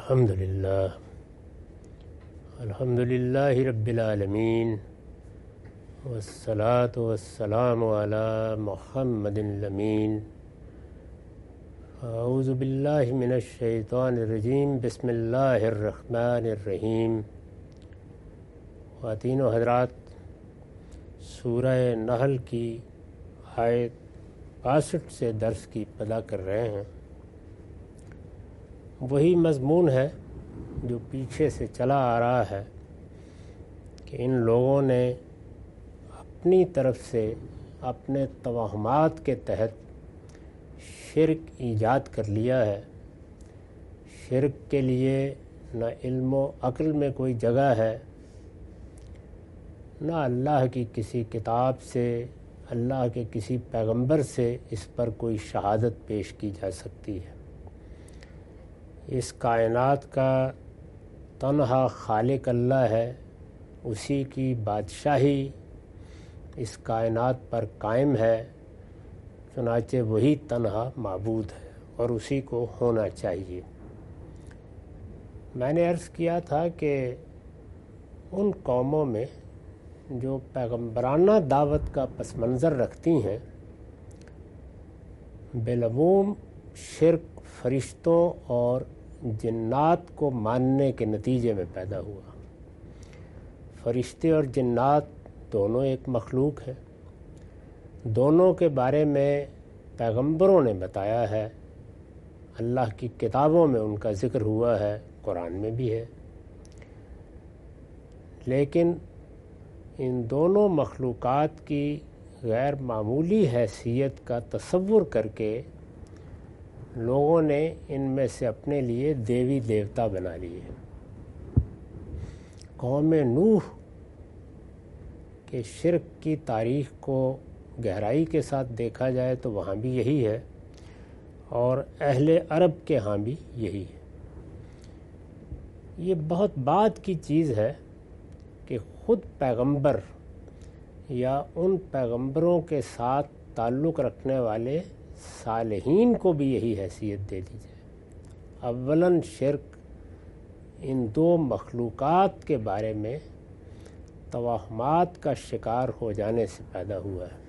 الحمدللہ رب العالمین والصلاة والسلام علی محمد الامین اعوذ باللہ من الشیطان الرجیم بسم اللہ الرحمن الرحیم۔ خواتین و حضرات، سورہ نحل کی آیت 62 سے درس کی ابتدا کر رہے ہیں۔ وہی مضمون ہے جو پیچھے سے چلا آ رہا ہے کہ ان لوگوں نے اپنی طرف سے اپنے توہمات کے تحت شرک ایجاد کر لیا ہے۔ شرک کے لیے نہ علم و عقل میں کوئی جگہ ہے، نہ اللہ کی کسی کتاب سے، اللہ کے کسی پیغمبر سے اس پر کوئی شہادت پیش کی جا سکتی ہے۔ اس کائنات کا تنہا خالق اللہ ہے، اسی کی بادشاہی اس کائنات پر قائم ہے، چنانچہ وہی تنہا معبود ہے اور اسی کو ہونا چاہیے۔ میں نے عرض کیا تھا کہ ان قوموں میں جو پیغمبرانہ دعوت کا پس منظر رکھتی ہیں، بالعموم شرک فرشتوں اور جنات کو ماننے کے نتیجے میں پیدا ہوا۔ فرشتے اور جنات دونوں ایک مخلوق ہیں، دونوں کے بارے میں پیغمبروں نے بتایا ہے، اللہ کی کتابوں میں ان کا ذکر ہوا ہے، قرآن میں بھی ہے۔ لیکن ان دونوں مخلوقات کی غیر معمولی حیثیت کا تصور کر کے لوگوں نے ان میں سے اپنے لیے دیوی دیوتا بنا لیے۔ قوم نوح کے شرک کی تاریخ کو گہرائی کے ساتھ دیکھا جائے تو وہاں بھی یہی ہے، اور اہل عرب کے ہاں بھی یہی ہے۔ یہ بہت بعد کی چیز ہے کہ خود پیغمبر یا ان پیغمبروں کے ساتھ تعلق رکھنے والے صالحین کو بھی یہی حیثیت دے دی جائے۔ اولاً شرک ان دو مخلوقات کے بارے میں توہمات کا شکار ہو جانے سے پیدا ہوا ہے۔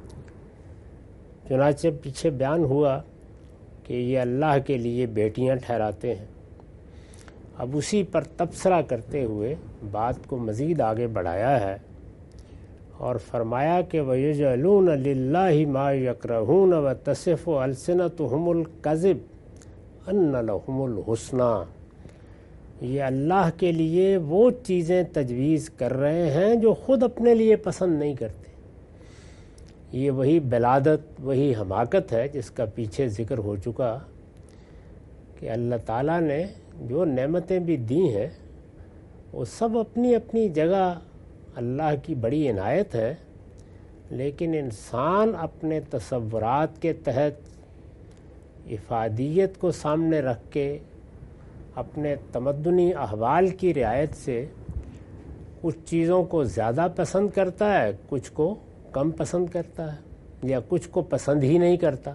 چنانچہ پیچھے بیان ہوا کہ یہ اللہ کے لیے بیٹیاں ٹھہراتے ہیں۔ اب اسی پر تبصرہ کرتے ہوئے بات کو مزید آگے بڑھایا ہے اور فرمایا کہ وَيَجْعَلُونَ لِلَّهِ مَا يَكْرَهُونَ وَتَصِفُ أَلْسِنَتُهُمُ الْكَذِبَ أَنَّ لَهُمُ الْحُسْنَى۔ یہ اللہ کے لیے وہ چیزیں تجویز کر رہے ہیں جو خود اپنے لیے پسند نہیں کرتے۔ یہ وہی بلادت، وہی حماقت ہے جس کا پیچھے ذکر ہو چکا کہ اللہ تعالیٰ نے جو نعمتیں بھی دی ہیں وہ سب اپنی اپنی جگہ اللہ کی بڑی عنایت ہے، لیکن انسان اپنے تصورات کے تحت افادیت کو سامنے رکھ کے اپنے تمدنی احوال کی رعایت سے کچھ چیزوں کو زیادہ پسند کرتا ہے، کچھ کو کم پسند کرتا ہے، یا کچھ کو پسند ہی نہیں کرتا۔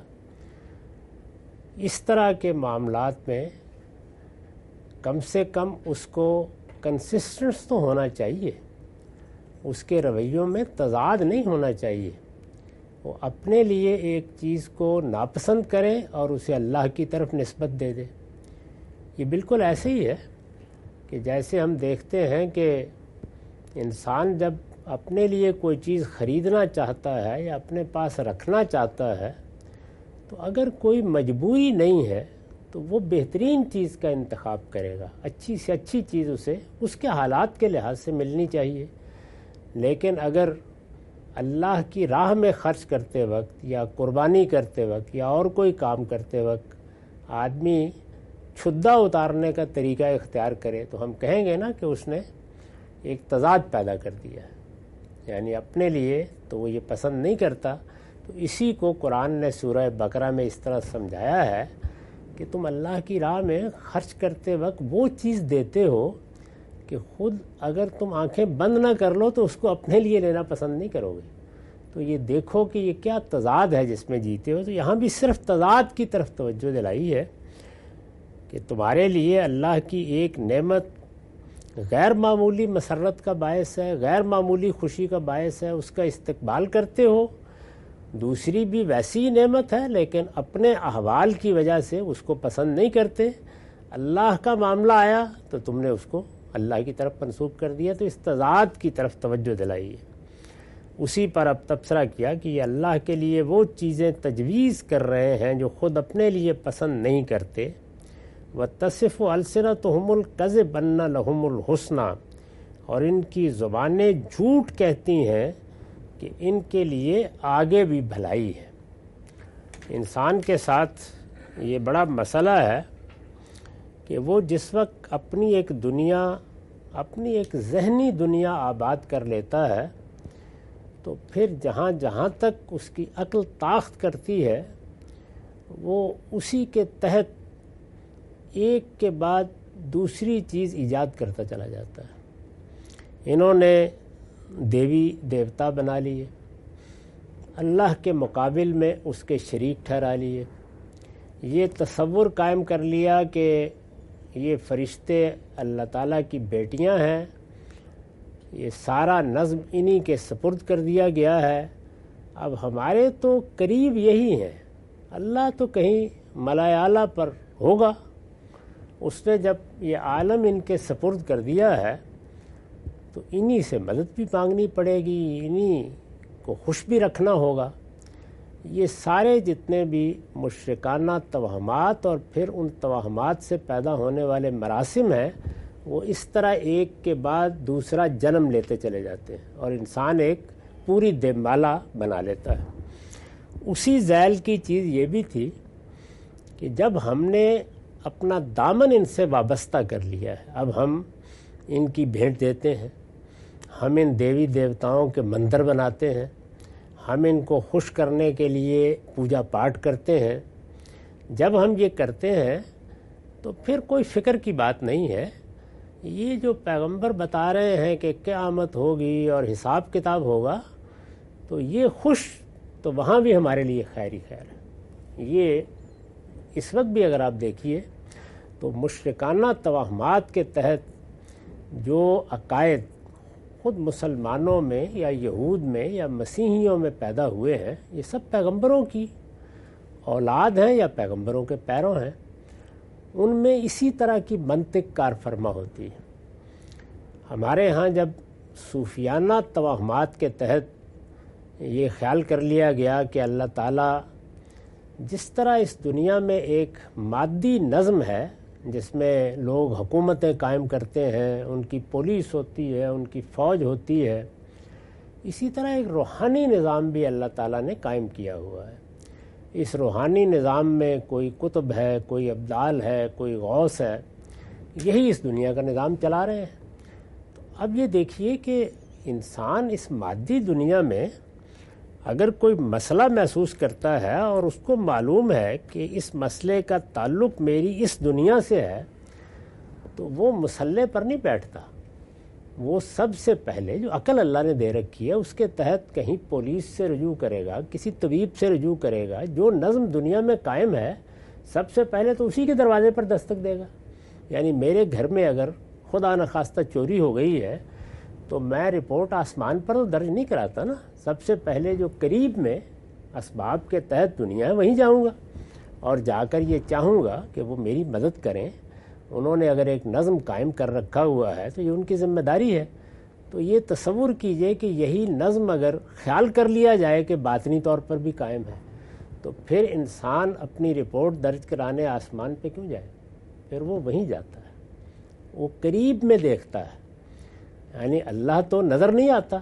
اس طرح کے معاملات میں کم سے کم اس کو کنسسٹنس تو ہونا چاہیے، اس کے رویوں میں تضاد نہیں ہونا چاہیے۔ وہ اپنے لیے ایک چیز کو ناپسند کرے اور اسے اللہ کی طرف نسبت دے دے۔ یہ بالکل ایسے ہی ہے کہ جیسے ہم دیکھتے ہیں کہ انسان جب اپنے لیے کوئی چیز خریدنا چاہتا ہے یا اپنے پاس رکھنا چاہتا ہے تو اگر کوئی مجبوری نہیں ہے تو وہ بہترین چیز کا انتخاب کرے گا، اچھی سے اچھی چیز اسے اس کے حالات کے لحاظ سے ملنی چاہیے۔ لیکن اگر اللہ کی راہ میں خرچ کرتے وقت یا قربانی کرتے وقت یا اور کوئی کام کرتے وقت آدمی چھدا اتارنے کا طریقہ اختیار کرے تو ہم کہیں گے نا کہ اس نے ایک تضاد پیدا کر دیا ہے، یعنی اپنے لیے تو وہ یہ پسند نہیں کرتا۔ تو اسی کو قرآن نے سورہ بقرہ میں اس طرح سمجھایا ہے کہ تم اللہ کی راہ میں خرچ کرتے وقت وہ چیز دیتے ہو کہ خود اگر تم آنکھیں بند نہ کر لو تو اس کو اپنے لیے لینا پسند نہیں کرو گے۔ تو یہ دیکھو کہ یہ کیا تضاد ہے جس میں جیتے ہو۔ تو یہاں بھی صرف تضاد کی طرف توجہ دلائی ہے کہ تمہارے لیے اللہ کی ایک نعمت غیر معمولی مسرت کا باعث ہے، غیر معمولی خوشی کا باعث ہے، اس کا استقبال کرتے ہو، دوسری بھی ویسی نعمت ہے لیکن اپنے احوال کی وجہ سے اس کو پسند نہیں کرتے، اللہ کا معاملہ آیا تو تم نے اس کو اللہ کی طرف منسوب کر دیا، تو اس تضاد کی طرف توجہ دلائی ہے۔ اسی پر اب تبصرہ کیا کہ یہ اللہ کے لیے وہ چیزیں تجویز کر رہے ہیں جو خود اپنے لیے پسند نہیں کرتے، وَتَصِفُ أَلْسِنَتُهُمُ الْكَذِبَ أَنَّ لَهُمُ الْحُسْنَى، اور ان کی زبانیں جھوٹ کہتی ہیں کہ ان کے لیے آگے بھی بھلائی ہے۔ انسان کے ساتھ یہ بڑا مسئلہ ہے کہ وہ جس وقت اپنی ایک دنیا، اپنی ایک ذہنی دنیا آباد کر لیتا ہے تو پھر جہاں جہاں تک اس کی عقل طاقت کرتی ہے وہ اسی کے تحت ایک کے بعد دوسری چیز ایجاد کرتا چلا جاتا ہے۔ انہوں نے دیوی دیوتا بنا لیے، اللہ کے مقابل میں اس کے شریک ٹھہرا لیے، یہ تصور قائم کر لیا کہ یہ فرشتے اللہ تعالیٰ کی بیٹیاں ہیں، یہ سارا نظم انہی کے سپرد کر دیا گیا ہے، اب ہمارے تو قریب یہی ہیں، اللہ تو کہیں ملائے اعلیٰ پر ہوگا، اس نے جب یہ عالم ان کے سپرد کر دیا ہے تو انہی سے مدد بھی مانگنی پڑے گی، انہی کو خوش بھی رکھنا ہوگا۔ یہ سارے جتنے بھی مشرکانہ توہمات اور پھر ان توہمات سے پیدا ہونے والے مراسم ہیں وہ اس طرح ایک کے بعد دوسرا جنم لیتے چلے جاتے ہیں اور انسان ایک پوری دیمالہ بنا لیتا ہے۔ اسی ذیل کی چیز یہ بھی تھی کہ جب ہم نے اپنا دامن ان سے وابستہ کر لیا ہے، اب ہم ان کی بھیٹ دیتے ہیں، ہم ان دیوی دیوتاؤں کے مندر بناتے ہیں، ہم ان کو خوش کرنے کے لیے پوجا پاٹ کرتے ہیں، جب ہم یہ کرتے ہیں تو پھر کوئی فکر کی بات نہیں ہے، یہ جو پیغمبر بتا رہے ہیں کہ قیامت ہوگی اور حساب کتاب ہوگا تو یہ خوش تو وہاں بھی ہمارے لیے خیر ہی خیر ہے۔ یہ اس وقت بھی اگر آپ دیکھیے تو مشرکانہ توہمات کے تحت جو عقائد خود مسلمانوں میں یا یہود میں یا مسیحیوں میں پیدا ہوئے ہیں یہ سب پیغمبروں کی اولاد ہیں یا پیغمبروں کے پیروں ہیں، ان میں اسی طرح کی منطق کار فرما ہوتی ہے۔ ہمارے ہاں جب صوفیانہ توہمات کے تحت یہ خیال کر لیا گیا کہ اللہ تعالیٰ جس طرح اس دنیا میں ایک مادی نظم ہے جس میں لوگ حکومتیں قائم کرتے ہیں، ان کی پولیس ہوتی ہے، ان کی فوج ہوتی ہے، اسی طرح ایک روحانی نظام بھی اللہ تعالیٰ نے قائم کیا ہوا ہے۔ اس روحانی نظام میں کوئی قطب ہے، کوئی ابدال ہے، کوئی غوث ہے، یہی اس دنیا کا نظام چلا رہے ہیں۔ تو اب یہ دیکھیے کہ انسان اس مادی دنیا میں اگر کوئی مسئلہ محسوس کرتا ہے اور اس کو معلوم ہے کہ اس مسئلے کا تعلق میری اس دنیا سے ہے تو وہ مسئلے پر نہیں بیٹھتا، وہ سب سے پہلے جو عقل اللہ نے دے رکھی ہے اس کے تحت کہیں پولیس سے رجوع کرے گا، کسی طبیب سے رجوع کرے گا، جو نظم دنیا میں قائم ہے سب سے پہلے تو اسی کے دروازے پر دستک دے گا۔ یعنی میرے گھر میں اگر خدا نخواستہ چوری ہو گئی ہے تو میں رپورٹ آسمان پر تو درج نہیں کراتا نا، سب سے پہلے جو قریب میں اسباب کے تحت دنیا ہے وہیں جاؤں گا اور جا کر یہ چاہوں گا کہ وہ میری مدد کریں۔ انہوں نے اگر ایک نظم قائم کر رکھا ہوا ہے تو یہ ان کی ذمہ داری ہے۔ تو یہ تصور کیجئے کہ یہی نظم اگر خیال کر لیا جائے کہ باطنی طور پر بھی قائم ہے تو پھر انسان اپنی رپورٹ درج کرانے آسمان پہ کیوں جائے؟ پھر وہ وہیں جاتا ہے، وہ قریب میں دیکھتا ہے۔ یعنی اللہ تو نظر نہیں آتا،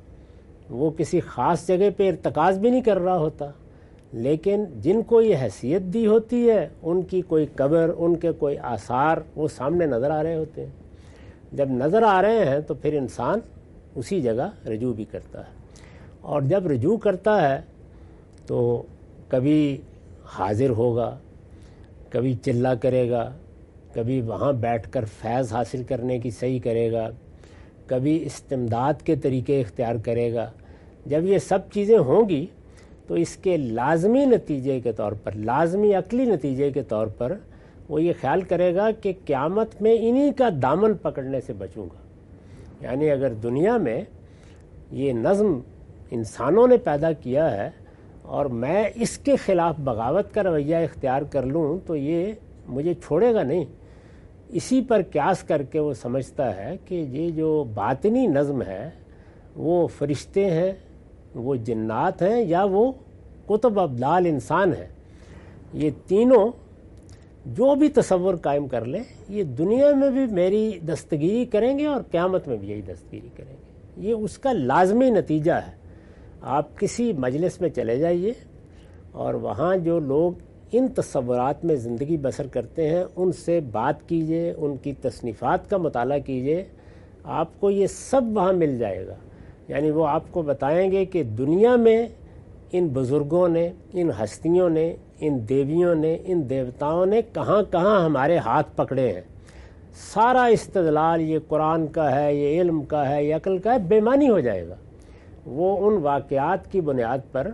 وہ کسی خاص جگہ پہ ارتکاز بھی نہیں کر رہا ہوتا، لیکن جن کو یہ حیثیت دی ہوتی ہے ان کی کوئی قبر، ان کے کوئی آثار وہ سامنے نظر آ رہے ہوتے ہیں۔ جب نظر آ رہے ہیں تو پھر انسان اسی جگہ رجوع بھی کرتا ہے، اور جب رجوع کرتا ہے تو کبھی حاضر ہوگا، کبھی چلہ کرے گا، کبھی وہاں بیٹھ کر فیض حاصل کرنے کی صحیح کرے گا، کبھی استمداد کے طریقے اختیار کرے گا۔ جب یہ سب چیزیں ہوں گی تو اس کے لازمی نتیجے کے طور پر، لازمی عقلی نتیجے کے طور پر وہ یہ خیال کرے گا کہ قیامت میں انہی کا دامن پکڑنے سے بچوں گا۔ یعنی اگر دنیا میں یہ نظم انسانوں نے پیدا کیا ہے اور میں اس کے خلاف بغاوت کا رویہ اختیار کر لوں تو یہ مجھے چھوڑے گا نہیں۔ اسی پر قیاس کر کے وہ سمجھتا ہے کہ یہ جو باطنی نظم ہے وہ فرشتے ہیں، وہ جنات ہیں، یا وہ قطب ابدال انسان ہیں۔ یہ تینوں جو بھی تصور قائم کر لیں یہ دنیا میں بھی میری دستگیری کریں گے اور قیامت میں بھی یہی دستگیری کریں گے۔ یہ اس کا لازمی نتیجہ ہے۔ آپ کسی مجلس میں چلے جائیے اور وہاں جو لوگ ان تصورات میں زندگی بسر کرتے ہیں ان سے بات کیجئے، ان کی تصنیفات کا مطالعہ کیجئے، آپ کو یہ سب وہاں مل جائے گا۔ یعنی وہ آپ کو بتائیں گے کہ دنیا میں ان بزرگوں نے، ان ہستیوں نے، ان دیویوں نے، ان دیوتاؤں نے کہاں کہاں ہمارے ہاتھ پکڑے ہیں۔ سارا استدلال یہ قرآن کا ہے، یہ علم کا ہے، یہ عقل کا ہے، بے معنی ہو جائے گا۔ وہ ان واقعات کی بنیاد پر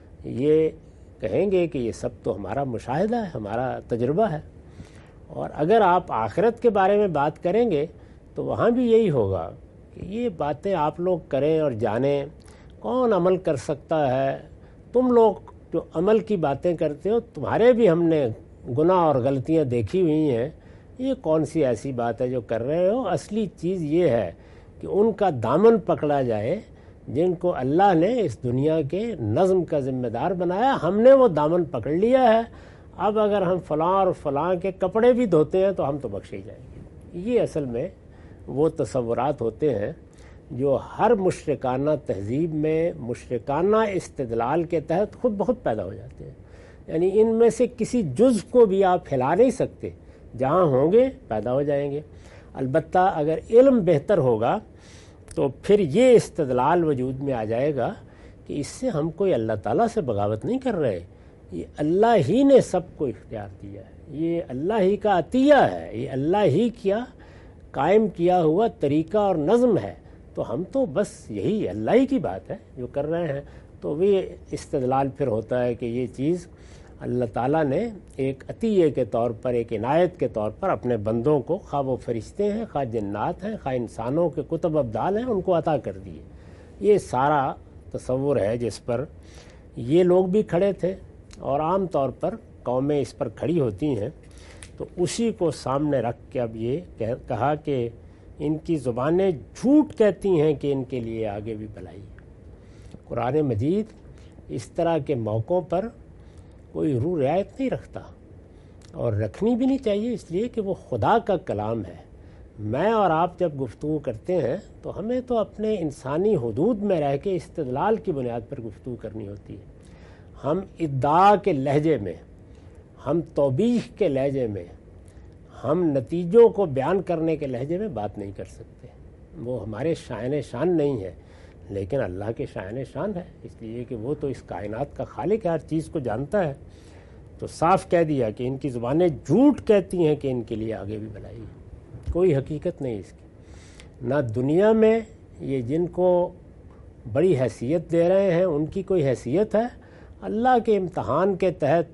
یہ کہیں گے کہ یہ سب تو ہمارا مشاہدہ ہے، ہمارا تجربہ ہے۔ اور اگر آپ آخرت کے بارے میں بات کریں گے تو وہاں بھی یہی ہوگا کہ یہ باتیں آپ لوگ کریں اور جانیں، کون عمل کر سکتا ہے؟ تم لوگ جو عمل کی باتیں کرتے ہو تمہارے بھی ہم نے گناہ اور غلطیاں دیکھی ہوئی ہیں، یہ کون سی ایسی بات ہے جو کر رہے ہو؟ اصلی چیز یہ ہے کہ ان کا دامن پکڑا جائے جن کو اللہ نے اس دنیا کے نظم کا ذمہ دار بنایا۔ ہم نے وہ دامن پکڑ لیا ہے، اب اگر ہم فلاں اور فلاں کے کپڑے بھی دھوتے ہیں تو ہم تو بخشے جائیں گے۔ یہ اصل میں وہ تصورات ہوتے ہیں جو ہر مشرکانہ تہذیب میں مشرکانہ استدلال کے تحت خود بخود پیدا ہو جاتے ہیں۔ یعنی ان میں سے کسی جز کو بھی آپ ہلا نہیں سکتے، جہاں ہوں گے پیدا ہو جائیں گے۔ البتہ اگر علم بہتر ہوگا تو پھر یہ استدلال وجود میں آ جائے گا کہ اس سے ہم کوئی اللہ تعالیٰ سے بغاوت نہیں کر رہے، یہ اللہ ہی نے سب کو اختیار دیا ہے، یہ اللہ ہی کا عطیہ ہے، یہ اللہ ہی کیا قائم کیا ہوا طریقہ اور نظم ہے، تو ہم تو بس یہی اللہ ہی کی بات ہے جو کر رہے ہیں۔ تو وہ استدلال پھر ہوتا ہے کہ یہ چیز اللہ تعالیٰ نے ایک عطیے کے طور پر، ایک عنایت کے طور پر اپنے بندوں کو، خواہ وہ فرشتے ہیں، خواہ جنات ہیں، خواہ انسانوں کے قطب ابدال ہیں، ان کو عطا کر دیے۔ یہ سارا تصور ہے جس پر یہ لوگ بھی کھڑے تھے اور عام طور پر قومیں اس پر کھڑی ہوتی ہیں۔ تو اسی کو سامنے رکھ کے اب یہ کہا کہ ان کی زبانیں جھوٹ کہتی ہیں کہ ان کے لیے آگے بھی بھلائی ہے۔ قرآن مجید اس طرح کے موقعوں پر کوئی روح رعایت نہیں رکھتا، اور رکھنی بھی نہیں چاہیے، اس لیے کہ وہ خدا کا کلام ہے۔ میں اور آپ جب گفتگو کرتے ہیں تو ہمیں تو اپنے انسانی حدود میں رہ کے استدلال کی بنیاد پر گفتگو کرنی ہوتی ہے۔ ہم ادعا کے لہجے میں، ہم توبیخ کے لہجے میں، ہم نتیجوں کو بیان کرنے کے لہجے میں بات نہیں کر سکتے، وہ ہمارے شائن شان نہیں ہے، لیکن اللہ کے شائن شان ہے، اس لیے کہ وہ تو اس کائنات کا خالق ہے، ہر چیز کو جانتا ہے۔ تو صاف کہہ دیا کہ ان کی زبانیں جھوٹ کہتی ہیں کہ ان کے لیے آگے بھی بھلائی ہے، کوئی حقیقت نہیں اس کی۔ نہ دنیا میں یہ جن کو بڑی حیثیت دے رہے ہیں ان کی کوئی حیثیت ہے، اللہ کے امتحان کے تحت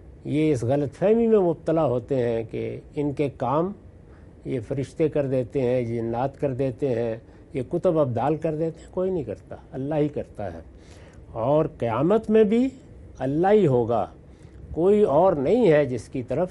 یہ اس غلط فہمی میں مبتلا ہوتے ہیں کہ ان کے کام یہ فرشتے کر دیتے ہیں، جنات کر دیتے ہیں، یہ کتب ابدال کر دیتے ہیں، کوئی نہیں کرتا، اللہ ہی کرتا ہے۔ اور قیامت میں بھی اللہ ہی ہوگا، کوئی اور نہیں ہے جس کی طرف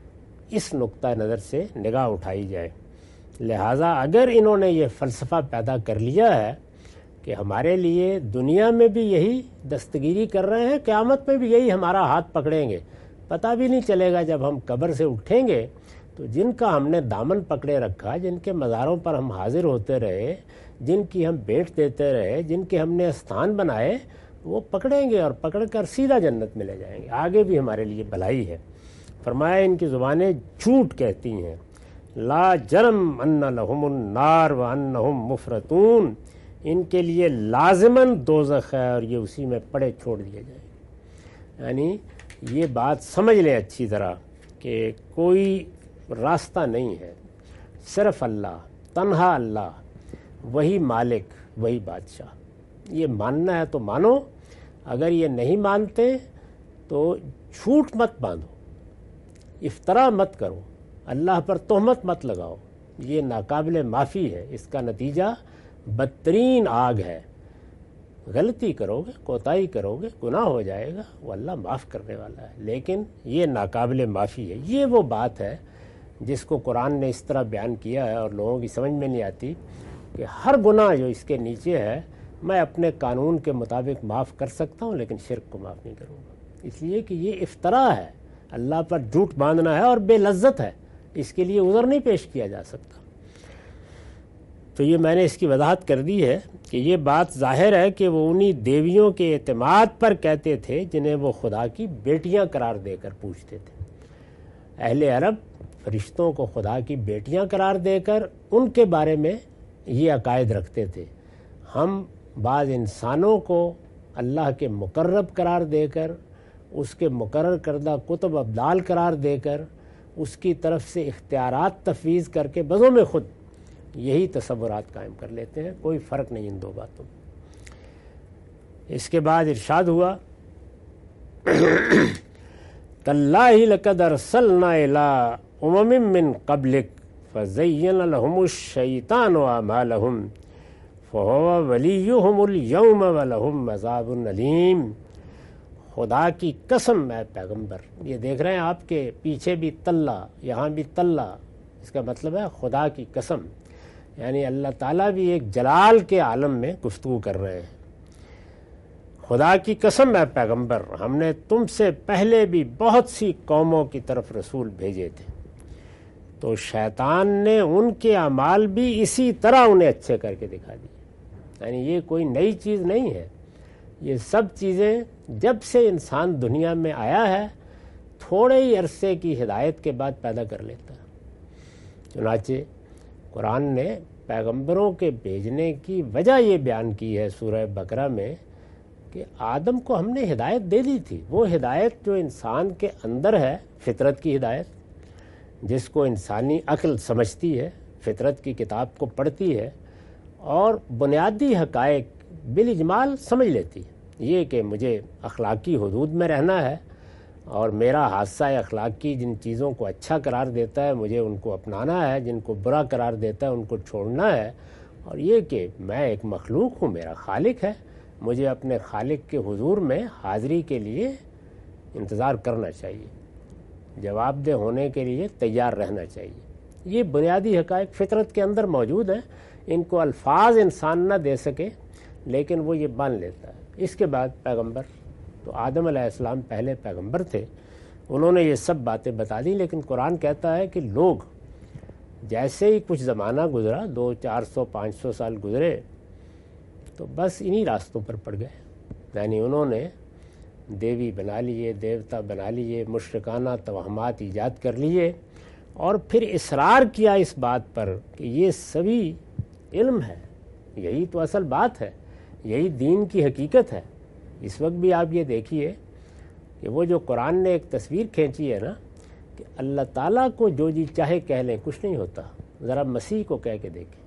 اس نقطہ نظر سے نگاہ اٹھائی جائے۔ لہٰذا اگر انہوں نے یہ فلسفہ پیدا کر لیا ہے کہ ہمارے لیے دنیا میں بھی یہی دستگیری کر رہے ہیں، قیامت میں بھی یہی ہمارا ہاتھ پکڑیں گے، پتہ بھی نہیں چلے گا جب ہم قبر سے اٹھیں گے تو جن کا ہم نے دامن پکڑے رکھا، جن کے مزاروں پر ہم حاضر ہوتے رہے، جن کی ہم بھیٹ دیتے رہے، جن کے ہم نے استھان بنائے، وہ پکڑیں گے اور پکڑ کر سیدھا جنت میں لے جائیں گے، آگے بھی ہمارے لیے بھلائی ہے۔ فرمایا ان کی زبانیں جھوٹ کہتی ہیں، لا جرم ان لہم النار وانہم مفرطون، ان کے لیے لازماً دوزخ ہے اور یہ اسی میں پڑے چھوڑ دیے جائیں گے۔ یعنی یہ بات سمجھ لیں اچھی طرح کہ کوئی راستہ نہیں ہے، صرف اللہ، تنہا اللہ، وہی مالک، وہی بادشاہ۔ یہ ماننا ہے تو مانو، اگر یہ نہیں مانتے تو جھوٹ مت باندھو، افطرا مت کرو، اللہ پر تہمت مت لگاؤ، یہ ناقابل معافی ہے، اس کا نتیجہ بدترین آگ ہے۔ غلطی کرو گے، کوتاہی کرو گے، گناہ ہو جائے گا، وہ اللہ معاف کرنے والا ہے، لیکن یہ ناقابل معافی ہے۔ یہ وہ بات ہے جس کو قرآن نے اس طرح بیان کیا ہے اور لوگوں کی سمجھ میں نہیں آتی کہ ہر گناہ جو اس کے نیچے ہے میں اپنے قانون کے مطابق معاف کر سکتا ہوں لیکن شرک کو معاف نہیں کروں گا، اس لیے کہ یہ افطرا ہے، اللہ پر جھوٹ باندھنا ہے اور بے لذت ہے، اس کے لیے عذر نہیں پیش کیا جا سکتا۔ تو یہ میں نے اس کی وضاحت کر دی ہے کہ یہ بات ظاہر ہے کہ وہ انہی دیویوں کے اعتماد پر کہتے تھے جنہیں وہ خدا کی بیٹیاں قرار دے کر پوچھتے تھے۔ اہل عرب فرشتوں کو خدا کی بیٹیاں قرار دے کر ان کے بارے میں یہ عقائد رکھتے تھے۔ ہم بعض انسانوں کو اللہ کے مقرب قرار دے کر، اس کے مقرر کردہ کتب ابدال قرار دے کر، اس کی طرف سے اختیارات تفویض کر کے بذو میں خود یہی تصورات قائم کر لیتے ہیں، کوئی فرق نہیں ان دو باتوں میں۔ اس کے بعد ارشاد ہوا تاللہ لقد ارسلنا الی امم من قبلک فزین لهم الشیطان اعمالهم فهو ولیہم اليوم ولہم عذاب علیم۔ خدا کی قسم اے پیغمبر، یہ دیکھ رہے ہیں آپ کے پیچھے بھی تلہ، یہاں بھی تلہ، اس کا مطلب ہے خدا کی قسم، یعنی اللہ تعالیٰ بھی ایک جلال کے عالم میں گفتگو کر رہے ہیں۔ خدا کی قسم اے پیغمبر، ہم نے تم سے پہلے بھی بہت سی قوموں کی طرف رسول بھیجے تھے، تو شیطان نے ان کے اعمال بھی اسی طرح انہیں اچھے کر کے دکھا دیے۔ یعنی یہ کوئی نئی چیز نہیں ہے، یہ سب چیزیں جب سے انسان دنیا میں آیا ہے تھوڑے ہی عرصے کی ہدایت کے بعد پیدا کر لیتا ہے۔ چنانچہ قرآن نے پیغمبروں کے بھیجنے کی وجہ یہ بیان کی ہے سورہ بقرہ میں کہ آدم کو ہم نے ہدایت دے دی تھی، وہ ہدایت جو انسان کے اندر ہے، فطرت کی ہدایت، جس کو انسانی عقل سمجھتی ہے، فطرت کی کتاب کو پڑھتی ہے اور بنیادی حقائق بالاجمال سمجھ لیتی ہے، یہ کہ مجھے اخلاقی حدود میں رہنا ہے اور میرا حادثہ اخلاقی جن چیزوں کو اچھا قرار دیتا ہے مجھے ان کو اپنانا ہے، جن کو برا قرار دیتا ہے ان کو چھوڑنا ہے، اور یہ کہ میں ایک مخلوق ہوں، میرا خالق ہے، مجھے اپنے خالق کے حضور میں حاضری کے لیے انتظار کرنا چاہیے، جواب دہ ہونے کے لیے تیار رہنا چاہیے۔ یہ بنیادی حقائق فطرت کے اندر موجود ہیں، ان کو الفاظ انسان نہ دے سکے لیکن وہ یہ مان لیتا ہے۔ اس کے بعد پیغمبر، تو آدم علیہ السلام پہلے پیغمبر تھے، انہوں نے یہ سب باتیں بتا دی، لیکن قرآن کہتا ہے کہ لوگ جیسے ہی کچھ زمانہ گزرا، 200-400-500 سال گزرے، تو بس انہی راستوں پر پڑ گئے، یعنی انہوں نے دیوی بنا لیے، دیوتا بنا لیے، مشرکانہ توہمات ایجاد کر لیے، اور پھر اصرار کیا اس بات پر کہ یہ سبھی علم ہے، یہی تو اصل بات ہے، یہی دین کی حقیقت ہے۔ اس وقت بھی آپ یہ دیکھیے کہ وہ جو قرآن نے ایک تصویر کھینچی ہے نا کہ اللہ تعالیٰ کو جو جی چاہے کہہ لیں کچھ نہیں ہوتا، ذرا مسیح کو کہہ کے دیکھیں۔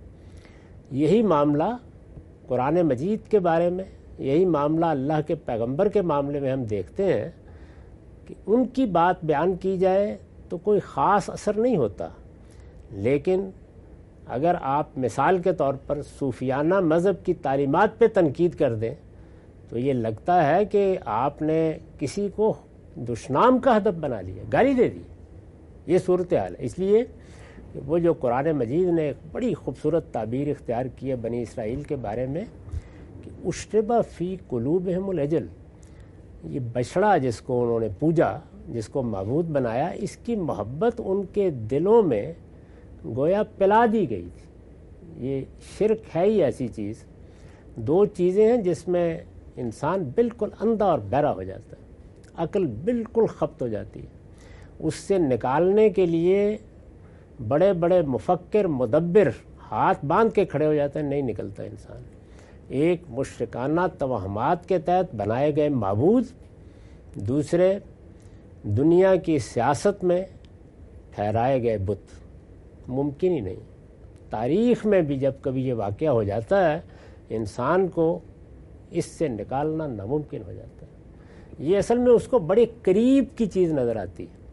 یہی معاملہ قرآن مجید کے بارے میں، یہی معاملہ اللہ کے پیغمبر کے معاملے میں ہم دیکھتے ہیں کہ ان کی بات بیان کی جائے تو کوئی خاص اثر نہیں ہوتا، لیکن اگر آپ مثال کے طور پر صوفیانہ مذہب کی تعلیمات پہ تنقید کر دیں تو یہ لگتا ہے کہ آپ نے کسی کو دشنام کا ہدف بنا لیا، گالی دے دی۔ یہ صورتحال ہے۔ اس لیے کہ وہ جو قرآن مجید نے ایک بڑی خوبصورت تعبیر اختیار کی ہے بنی اسرائیل کے بارے میں کہ اشربہ فی قلوبہم العجل، یہ بچڑا جس کو انہوں نے پوجا، جس کو معبود بنایا، اس کی محبت ان کے دلوں میں گویا پلا دی گئی تھی۔ یہ شرک ہے ہی ایسی چیز، دو چیزیں ہیں جس میں انسان بالکل اندھا اور بہرا ہو جاتا ہے، عقل بالکل خبت ہو جاتی ہے، اس سے نکالنے کے لیے بڑے بڑے مفکر مدبر ہاتھ باندھ کے کھڑے ہو جاتے ہیں، نہیں نکلتا انسان۔ ایک مشرکانہ توہمات کے تحت بنائے گئے معبود، دوسرے دنیا کی سیاست میں ٹھہرائے گئے بت، ممکن ہی نہیں۔ تاریخ میں بھی جب کبھی یہ واقعہ ہو جاتا ہے انسان کو اس سے نکالنا ناممکن ہو جاتا ہے۔ یہ اصل میں اس کو بڑے قریب کی چیز نظر آتی ہے۔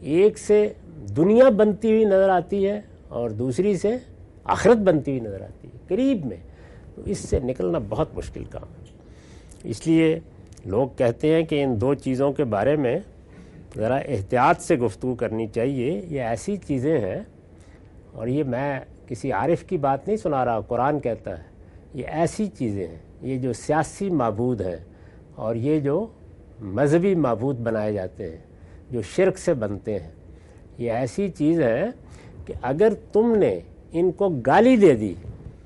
ایک سے دنیا بنتی ہوئی نظر آتی ہے اور دوسری سے آخرت بنتی ہوئی نظر آتی ہے قریب میں، تو اس سے نکلنا بہت مشکل کام ہے۔ اس لیے لوگ کہتے ہیں کہ ان دو چیزوں کے بارے میں ذرا احتیاط سے گفتگو کرنی چاہیے۔ یہ ایسی چیزیں ہیں، اور یہ میں کسی عارف کی بات نہیں سنا رہا، قرآن کہتا ہے یہ ایسی چیزیں ہیں، یہ جو سیاسی معبود ہیں اور یہ جو مذہبی معبود بنائے جاتے ہیں جو شرک سے بنتے ہیں، یہ ایسی چیز ہے کہ اگر تم نے ان کو گالی دے دی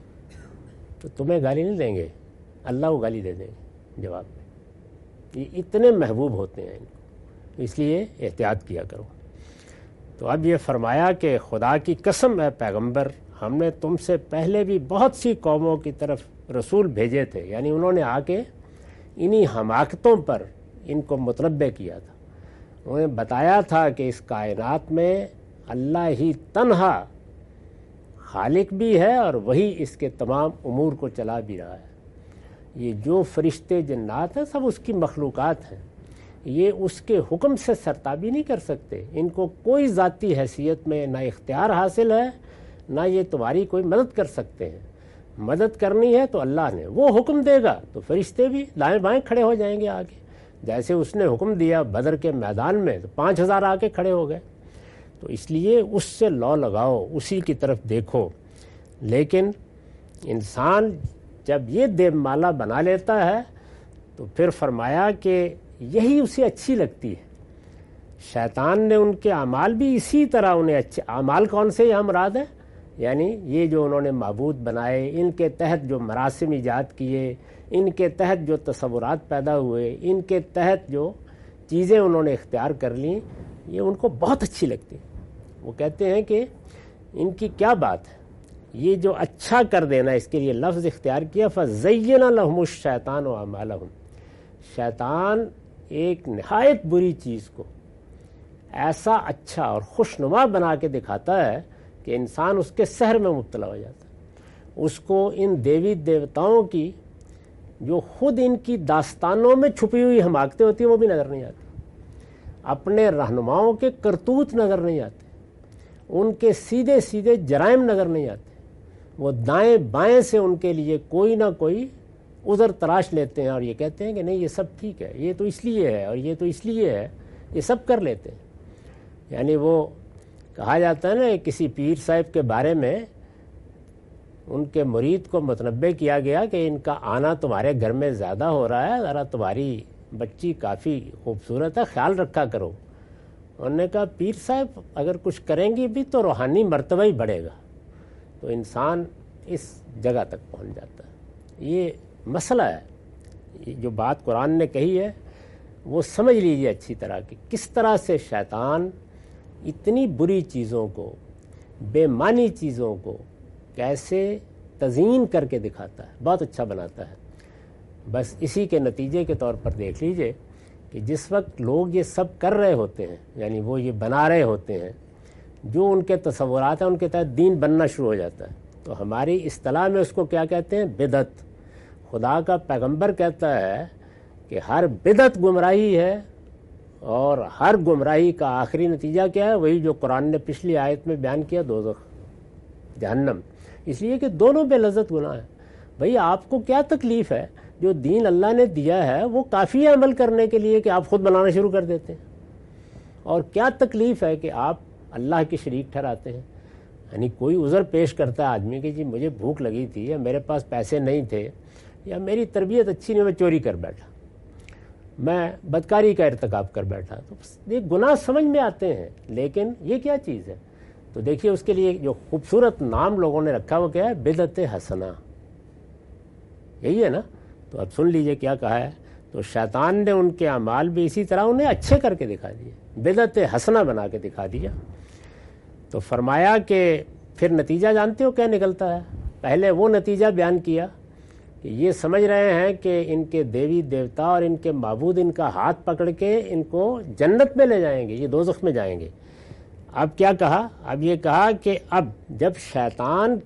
تو تمہیں گالی نہیں دیں گے، اللہ کو گالی دے دیں گے جواب میں۔ یہ اتنے محبوب ہوتے ہیں ان کو، اس لیے احتیاط کیا کرو۔ تو اب یہ فرمایا کہ خدا کی قسم ہے پیغمبر، ہم نے تم سے پہلے بھی بہت سی قوموں کی طرف رسول بھیجے تھے، یعنی انہوں نے آ کے انہی حماقتوں پر ان کو متنبع کیا تھا، انہیں بتایا تھا کہ اس کائنات میں اللہ ہی تنہا خالق بھی ہے اور وہی اس کے تمام امور کو چلا بھی رہا ہے۔ یہ جو فرشتے جنات ہیں سب اس کی مخلوقات ہیں، یہ اس کے حکم سے سرتابی نہیں کر سکتے، ان کو کوئی ذاتی حیثیت میں نہ اختیار حاصل ہے نہ یہ تمہاری کوئی مدد کر سکتے ہیں۔ مدد کرنی ہے تو اللہ نے، وہ حکم دے گا تو فرشتے بھی دائیں بائیں کھڑے ہو جائیں گے آگے، جیسے اس نے حکم دیا بدر کے میدان میں تو 5000 آ کے کھڑے ہو گئے۔ تو اس لیے اس سے لو لگاؤ، اسی کی طرف دیکھو۔ لیکن انسان جب یہ دیو مالا بنا لیتا ہے تو پھر فرمایا کہ یہی اسے اچھی لگتی ہے۔ شیطان نے ان کے اعمال بھی اسی طرح انہیں اچھے، اعمال کون سے یہاں مراد ہے، یعنی یہ جو انہوں نے معبود بنائے، ان کے تحت جو مراسم ایجاد کیے، ان کے تحت جو تصورات پیدا ہوئے، ان کے تحت جو چیزیں انہوں نے اختیار کر لیں، یہ ان کو بہت اچھی لگتی ہے۔ وہ کہتے ہیں کہ ان کی کیا بات ہے، یہ جو اچھا کر دینا، اس کے لیے لفظ اختیار کیا فَزَيَّنَ لَهُمُ الشَّيْطَانُ أَعْمَالَهُمْ، شیطان ایک نہایت بری چیز کو ایسا اچھا اور خوشنما بنا کے دکھاتا ہے کہ انسان اس کے سحر میں مبتلا ہو جاتا ہے، اس کو ان دیوی دیوتاؤں کی جو خود ان کی داستانوں میں چھپی ہوئی حماقتیں ہوتی ہیں وہ بھی نظر نہیں آتی، اپنے رہنماؤں کے کرتوت نظر نہیں آتے، ان کے سیدھے سیدھے جرائم نظر نہیں آتے، وہ دائیں بائیں سے ان کے لیے کوئی نہ کوئی عذر تلاش لیتے ہیں اور یہ کہتے ہیں کہ نہیں یہ سب ٹھیک ہے، یہ تو اس لیے ہے اور یہ تو اس لیے ہے، یہ سب کر لیتے ہیں۔ یعنی وہ کہا جاتا ہے نا کسی پیر صاحب کے بارے میں ان کے مرید کو متنبع کیا گیا کہ ان کا آنا تمہارے گھر میں زیادہ ہو رہا ہے، ذرا تمہاری بچی کافی خوبصورت ہے، خیال رکھا کرو۔ انہوں نے کہا پیر صاحب اگر کچھ کریں گی بھی تو روحانی مرتبہ ہی بڑھے گا۔ تو انسان اس جگہ تک پہنچ جاتا ہے۔ یہ مسئلہ ہے، یہ جو بات قرآن نے کہی ہے وہ سمجھ لیجئے اچھی طرح کہ کس طرح سے شیطان اتنی بری چیزوں کو، بے معنی چیزوں کو کیسے تزئین کر کے دکھاتا ہے، بہت اچھا بناتا ہے۔ بس اسی کے نتیجے کے طور پر دیکھ لیجئے کہ جس وقت لوگ یہ سب کر رہے ہوتے ہیں، یعنی وہ یہ بنا رہے ہوتے ہیں، جو ان کے تصورات ہیں ان کے تحت دین بننا شروع ہو جاتا ہے، تو ہماری اصطلاح میں اس کو کیا کہتے ہیں، بدعت۔ خدا کا پیغمبر کہتا ہے کہ ہر بدعت گمراہی ہے، اور ہر گمراہی کا آخری نتیجہ کیا ہے، وہی جو قرآن نے پچھلی آیت میں بیان کیا، دوزخ، جہنم۔ اس لیے کہ دونوں بے لذت گناہ ہیں۔ بھئی آپ کو کیا تکلیف ہے، جو دین اللہ نے دیا ہے وہ کافی ہے عمل کرنے کے لیے کہ آپ خود بنانا شروع کر دیتے ہیں، اور کیا تکلیف ہے کہ آپ اللہ کے شریک ٹھہراتے ہیں۔ یعنی کوئی عذر پیش کرتا ہے آدمی کہ جی مجھے بھوک لگی تھی، یا میرے پاس پیسے نہیں تھے، یا میری تربیت اچھی نہیں، میں چوری کر بیٹھا، میں بدکاری کا ارتکاب کر بیٹھا، تو یہ گناہ سمجھ میں آتے ہیں، لیکن یہ کیا چیز ہے؟ تو دیکھیے اس کے لیے جو خوبصورت نام لوگوں نے رکھا وہ کیا ہے، بدعت حسنہ، یہی ہے نا۔ تو اب سن لیجئے کیا کہا ہے، تو شیطان نے ان کے اعمال بھی اسی طرح انہیں اچھے کر کے دکھا دیے، بدعت حسنہ بنا کے دکھا دیا۔ تو فرمایا کہ پھر نتیجہ جانتے ہو کیا نکلتا ہے؟ پہلے وہ نتیجہ بیان کیا کہ یہ سمجھ رہے ہیں کہ ان کے دیوی دیوتا اور ان کے معبود ان کا ہاتھ پکڑ کے ان کو جنت میں لے جائیں گے، یہ دوزخ میں جائیں گے۔ اب کیا کہا؟ اب یہ کہا کہ اب جب شیطان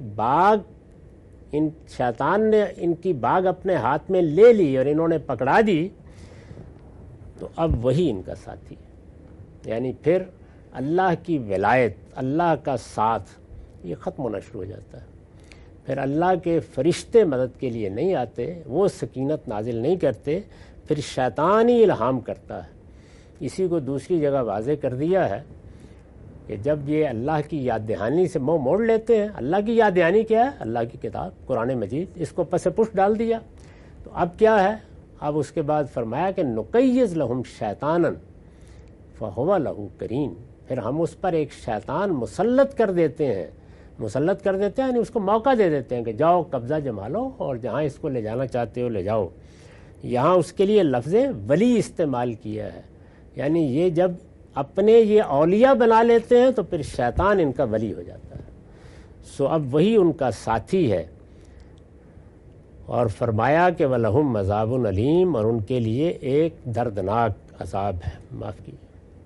نے ان کی باغ اپنے ہاتھ میں لے لی اور انہوں نے پکڑا دی، تو اب وہی ان کا ساتھی ہے۔ یعنی پھر اللہ کی ولایت، اللہ کا ساتھ، یہ ختم ہونا شروع ہو جاتا ہے۔ پھر اللہ کے فرشتے مدد کے لیے نہیں آتے، وہ سکینت نازل نہیں کرتے، پھر شیطان ہی الہام کرتا ہے۔ اسی کو دوسری جگہ واضح کر دیا ہے کہ جب یہ اللہ کی یاد دہانی سے منہ موڑ لیتے ہیں، اللہ کی یاد دہانی کیا ہے؟ اللہ کی کتاب قرآن مجید، اس کو پس پش ڈال دیا، تو اب کیا ہے؟ اب اس کے بعد فرمایا کہ نقیض لہم شیطانا فہو لہ قرین، پھر ہم اس پر ایک شیطان مسلط کر دیتے ہیں، مسلط کر دیتے ہیں یعنی اس کو موقع دے دیتے ہیں کہ جاؤ قبضہ جما لو اور جہاں اس کو لے جانا چاہتے ہو لے جاؤ۔ یہاں اس کے لیے لفظ ولی استعمال کیا ہے، یعنی یہ جب اپنے یہ اولیاء بنا لیتے ہیں تو پھر شیطان ان کا ولی ہو جاتا ہے، سو اب وہی ان کا ساتھی ہے۔ اور فرمایا کہ وَلَهُمْ عَذَابٌ علیم، اور ان کے لیے ایک دردناک عذاب ہے۔ معاف کیجیے۔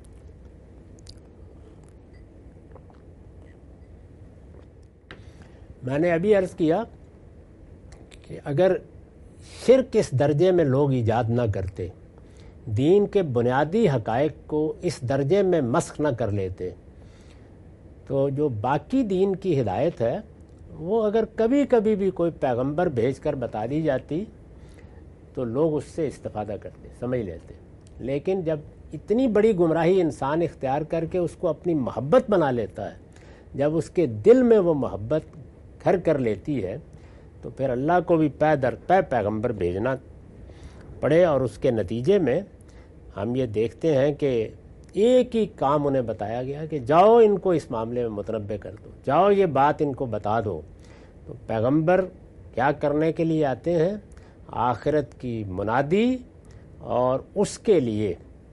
میں نے ابھی عرض کیا کہ اگر شرک اس درجے میں لوگ ایجاد نہ کرتے، دین کے بنیادی حقائق کو اس درجے میں مسخ نہ کر لیتے، تو جو باقی دین کی ہدایت ہے وہ اگر کبھی کبھی بھی کوئی پیغمبر بھیج کر بتا دی جاتی تو لوگ اس سے استفادہ کرتے، سمجھ لیتے۔ لیکن جب اتنی بڑی گمراہی انسان اختیار کر کے اس کو اپنی محبت بنا لیتا ہے، جب اس کے دل میں وہ محبت گھر کر لیتی ہے، تو پھر اللہ کو بھی پے در پے پیغمبر بھیجنا پڑے، اور اس کے نتیجے میں ہم یہ دیکھتے ہیں کہ ایک ہی کام انہیں بتایا گیا کہ جاؤ ان کو اس معاملے میں متنبع کر دو، جاؤ یہ بات ان کو بتا دو۔ تو پیغمبر کیا کرنے کے لیے آتے ہیں؟ آخرت کی منادی اور اس کے لیے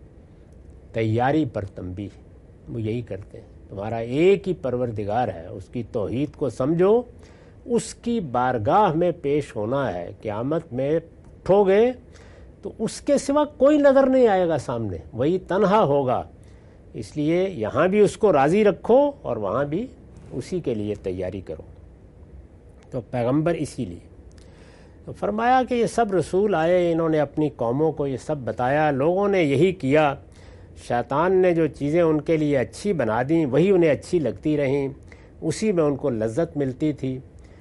تیاری پر تنبیہ، وہ یہی کرتے ہیں۔ تمہارا ایک ہی پروردگار ہے، اس کی توحید کو سمجھو، اس کی بارگاہ میں پیش ہونا ہے، قیامت میں اٹھو گے تو اس کے سوا کوئی نظر نہیں آئے گا سامنے، وہی تنہا ہوگا، اس لیے یہاں بھی اس کو راضی رکھو اور وہاں بھی اسی کے لیے تیاری کرو۔ تو پیغمبر اسی لیے تو فرمایا کہ یہ سب رسول آئے، انہوں نے اپنی قوموں کو یہ سب بتایا، لوگوں نے یہی کیا، شیطان نے جو چیزیں ان کے لیے اچھی بنا دیں وہی انہیں اچھی لگتی رہیں، اسی میں ان کو لذت ملتی تھی۔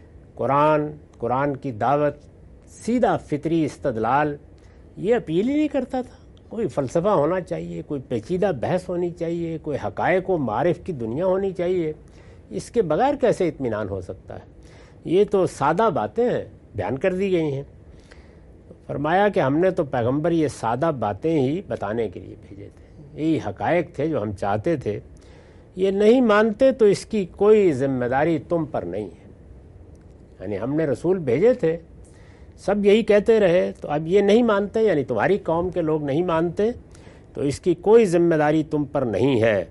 قرآن کی دعوت، سیدھا فطری استدلال، یہ اپیل ہی نہیں کرتا تھا۔ کوئی فلسفہ ہونا چاہیے، کوئی پیچیدہ بحث ہونی چاہیے، کوئی حقائق و معارف کی دنیا ہونی چاہیے، اس کے بغیر کیسے اطمینان ہو سکتا ہے؟ یہ تو سادہ باتیں ہیں، بیان کر دی گئی ہیں۔ فرمایا کہ ہم نے تو پیغمبر یہ سادہ باتیں ہی بتانے کے لیے بھیجے تھے، یہی حقائق تھے جو ہم چاہتے تھے، یہ نہیں مانتے تو اس کی کوئی ذمہ داری تم پر نہیں ہے۔ یعنی ہم نے رسول بھیجے تھے، سب یہی کہتے رہے، تو اب یہ نہیں مانتے، یعنی تمہاری قوم کے لوگ نہیں مانتے، تو اس کی کوئی ذمہ داری تم پر نہیں ہے۔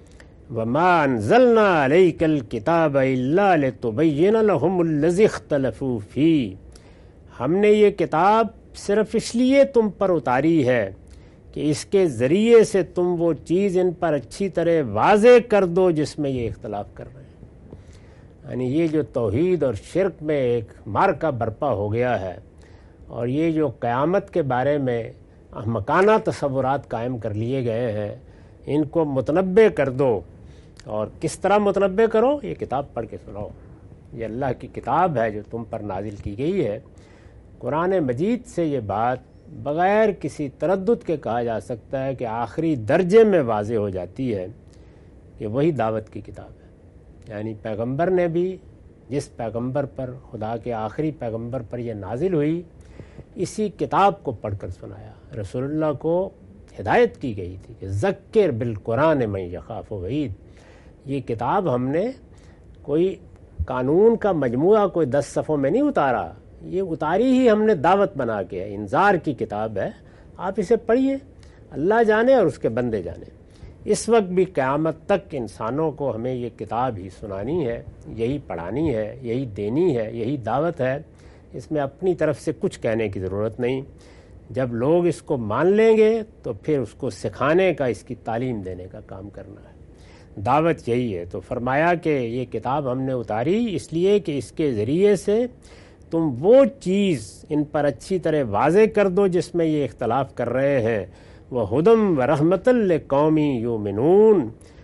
وَمَا أَنزَلْنَا عَلَيْكَ الْكِتَابَ إِلَّا لِتُبَيِّنَ لَهُمُ الَّذِي اخْتَلَفُوا فِيهِ، ہم نے یہ کتاب صرف اس لیے تم پر اتاری ہے کہ اس کے ذریعے سے تم وہ چیز ان پر اچھی طرح واضح کر دو جس میں یہ اختلاف کر رہے ہیں۔ یعنی یہ جو توحید اور شرک میں ایک معرکہ برپا ہو گیا ہے، اور یہ جو قیامت کے بارے میں احمقانہ تصورات قائم کر لیے گئے ہیں، ان کو متنبع کر دو۔ اور کس طرح متنبع کرو؟ یہ کتاب پڑھ کے سناؤ، یہ اللہ کی کتاب ہے جو تم پر نازل کی گئی ہے۔ قرآن مجید سے یہ بات بغیر کسی تردد کے کہا جا سکتا ہے کہ آخری درجے میں واضح ہو جاتی ہے کہ وہی دعوت کی کتاب ہے۔ یعنی پیغمبر نے بھی، جس پیغمبر پر، خدا کے آخری پیغمبر پر یہ نازل ہوئی، اسی کتاب کو پڑھ کر سنایا۔ رسول اللہ کو ہدایت کی گئی تھی کہ ذکر بالقرآن من یخاف وعید، یہ کتاب ہم نے کوئی قانون کا مجموعہ کوئی 10 صفحوں میں نہیں اتارا، یہ اتاری ہی ہم نے دعوت بنا کے ہے، انذار کی کتاب ہے، آپ اسے پڑھیے، اللہ جانے اور اس کے بندے جانے۔ اس وقت بھی قیامت تک انسانوں کو ہمیں یہ کتاب ہی سنانی ہے، یہی پڑھانی ہے، یہی دینی ہے، یہی دعوت ہے، اس میں اپنی طرف سے کچھ کہنے کی ضرورت نہیں۔ جب لوگ اس کو مان لیں گے تو پھر اس کو سکھانے کا، اس کی تعلیم دینے کا کام کرنا ہے، دعوت یہی ہے۔ تو فرمایا کہ یہ کتاب ہم نے اتاری اس لیے کہ اس کے ذریعے سے تم وہ چیز ان پر اچھی طرح واضح کر دو جس میں یہ اختلاف کر رہے ہیں۔ وَهُدًى وَرَحْمَةً لِقَوْمٍ يُؤْمِنُونَ،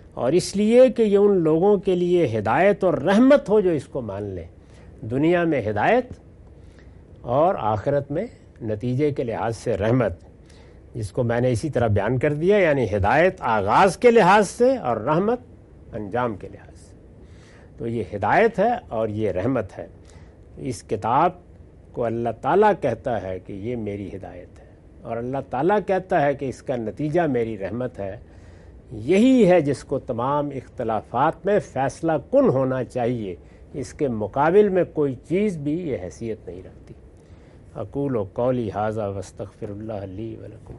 اور اس لیے کہ یہ ان لوگوں کے لیے ہدایت اور رحمت ہو جو اس کو مان لیں، دنیا میں ہدایت اور آخرت میں نتیجے کے لحاظ سے رحمت، جس کو میں نے اسی طرح بیان کر دیا، یعنی ہدایت آغاز کے لحاظ سے اور رحمت انجام کے لحاظ سے۔ تو یہ ہدایت ہے اور یہ رحمت ہے۔ اس کتاب کو اللہ تعالیٰ کہتا ہے کہ یہ میری ہدایت ہے، اور اللہ تعالیٰ کہتا ہے کہ اس کا نتیجہ میری رحمت ہے۔ یہی ہے جس کو تمام اختلافات میں فیصلہ کن ہونا چاہیے، اس کے مقابل میں کوئی چیز بھی یہ حیثیت نہیں رکھتی۔ اقول قولی ھذا واستغفر اللہ لی ولکم۔